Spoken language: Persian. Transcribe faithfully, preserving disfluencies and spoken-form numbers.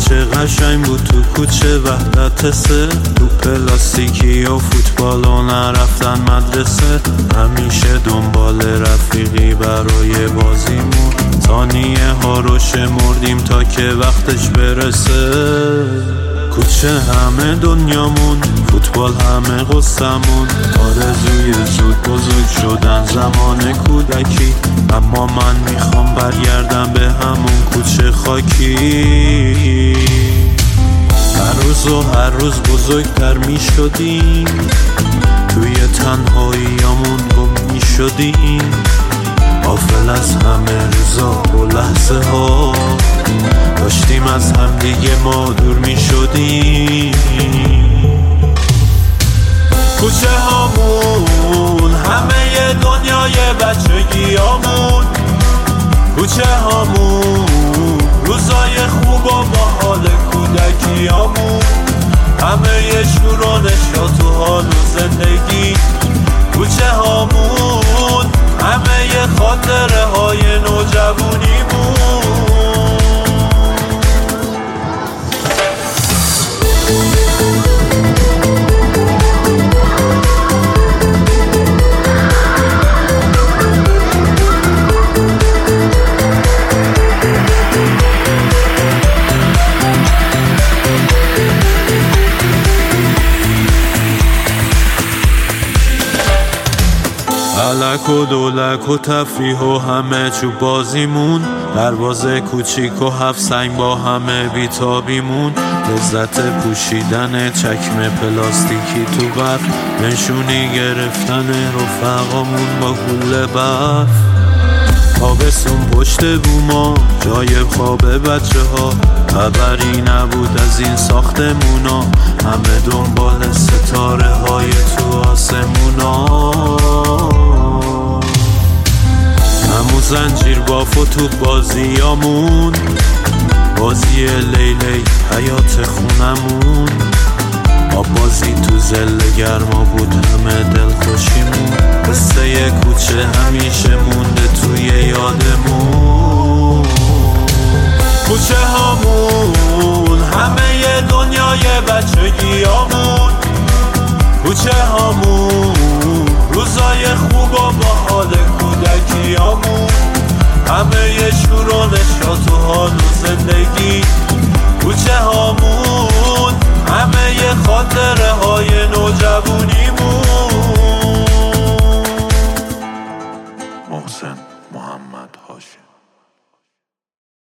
چه قشنگ بود تو کوچه وحدت سه، تو پلاستیکی و فوتبال و نرفتن مدرسه. همیشه دنبال رفیقی برای بازیمون، ثانیه ها رو شمردیم تا که وقتش برسه. کوچه همه دنیامون، فوتبال همه قصمون، آرزوی زود بزرگ شدن زمان کودکی. اما من میخوام برگردم به همون کوچه خاکی. هر روز و هر روز بزرگتر میشدیم، توی تنهاییامون گم میشدیم، غافل از همه روزا و لحظه ها، داشتیم از هم دیگه ما دور می شدیم. کوچه هامون همه دنیای بچگیامون، کوچه هامون روزای خوب و باحال کودکیامون، همه شور و نشاط و حال و زندگی. کوچه هامون همه خاطره های نوجوانیمون. علک و دولک و تفریح و همه چوب بازیمون، دروازه کوچیک و هفت سنگ با همه بیتابیمون، لذت پوشیدن چکمه پلاستیکی تو برف، نشونی گرفتن رفقامون با گل برف. تابستون پشت بوما جای خواب بچه ها، خبری نبود از این ساختمونا، همه دنبال ستاره های تو آسمونا. همون زنجیر باف و توپ بازیامون، بازی لیلی حیات خونمون، آب بازی تو زل گرما بود همه دلخوشیمون. قصه کوچه همیشه مونده توی یادمون. کوچه هامون همه دنیای بچگیامون، کوچه هامون روزای خوب و باحال کودکیامون، همه شور و نشاط و حال و زندگی.